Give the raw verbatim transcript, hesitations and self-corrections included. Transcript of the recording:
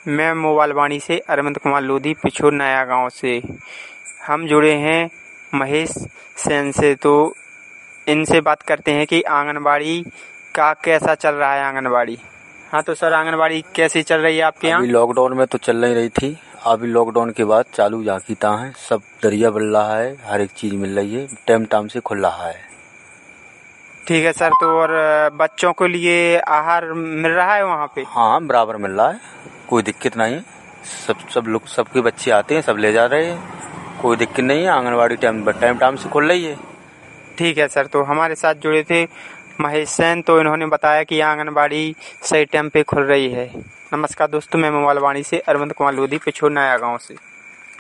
मैं मोबाइल वाणी से अरविंद कुमार लोधी पिछोर नया गांव से हम जुड़े हैं महेश सेन से। तो इनसे बात करते हैं कि आंगनबाड़ी का कैसा चल रहा है। आंगनबाड़ी हाँ तो सर आंगनबाड़ी कैसी चल रही है आपके यहाँ? अभी लॉकडाउन में तो चल नहीं रही थी, अभी लॉकडाउन के बाद चालू जाकीता है, सब दरिया बन रहा है, हर एक चीज़ मिल रही है, टाइम टाइम से खुल रहा है। ठीक है सर। तो और बच्चों के लिए आहार मिल रहा है वहाँ पे? हाँ बराबर मिल रहा है, कोई दिक्कत नहीं। सब सब लोग सबके बच्चे आते हैं, सब ले जा रहे हैं, कोई दिक्कत नहीं है। आंगनबाड़ी टाइम टाइम टाइम से खुल रही है। ठीक है सर। तो हमारे साथ जुड़े थे महेश सेन, तो इन्होंने बताया कि आंगनबाड़ी सही टाइम पे खुल रही है। नमस्कार दोस्तों, मैं मोबाइल वाणी से अरविंद कुमार लोधी पिछोर नया गाँव से।